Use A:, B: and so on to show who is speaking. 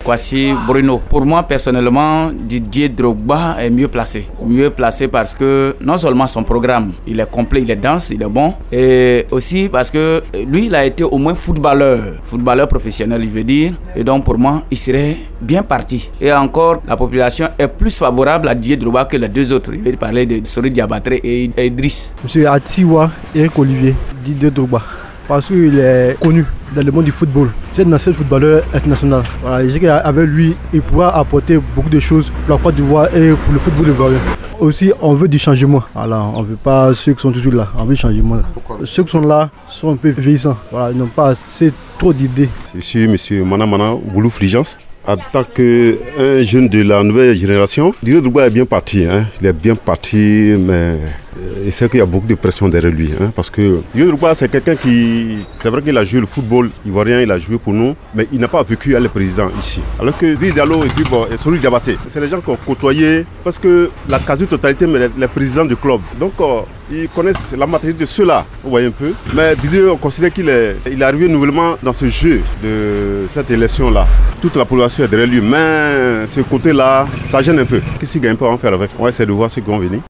A: Kwasi Bruno. Pour moi, personnellement, Didier Drogba est mieux placé. Mieux placé parce que non seulement son programme, il est complet, il est dense, il est bon, et aussi parce que lui, il a été au moins footballeur professionnel, je veux dire. Et donc, pour moi, il serait bien parti. Et encore, la population est plus favorable à Didier Drogba que les deux autres. Je vais parler de Sori Diabaté et Idriss.
B: Monsieur Atiwa Eric Olivier, Didier Drogba. Parce qu'il est connu dans le monde du football. C'est un ancien footballeur international. Voilà, je sais qu'avec lui, il pourra apporter beaucoup de choses pour la Côte d'Ivoire et pour le football ivoirien. Aussi, on veut du changement. Voilà, on ne veut pas ceux qui sont toujours là. On veut du changement. Ceux qui sont là sont un peu vieillissants. Voilà, ils n'ont pas assez trop d'idées.
C: Je suis M. Manamana Boulou Fligence. En tant qu'un jeune de la nouvelle génération, Didier Drogba est bien parti. Il est bien parti, mais il sait qu'il y a beaucoup de pression derrière lui. Parce que Didier Drogba, c'est quelqu'un qui... C'est vrai qu'il a joué le football ivoirien, il a joué pour nous, mais il n'a pas vécu à le président ici. Alors que Driss Diallo et Sori Diabaté, c'est les gens qui ont côtoyé, parce que la quasi-totalité, mais les présidents du club. Donc, ils connaissent la matérialité de ceux-là, vous voyez un peu. Mais Didier, on considère qu'il est arrivé nouvellement dans ce jeu de cette élection-là. Toute la population est derrière lui, mais ce côté-là, ça gêne un peu. Qu'est-ce qu'il gagne pas à en faire avec? On va essayer de voir ceux qui vont venir.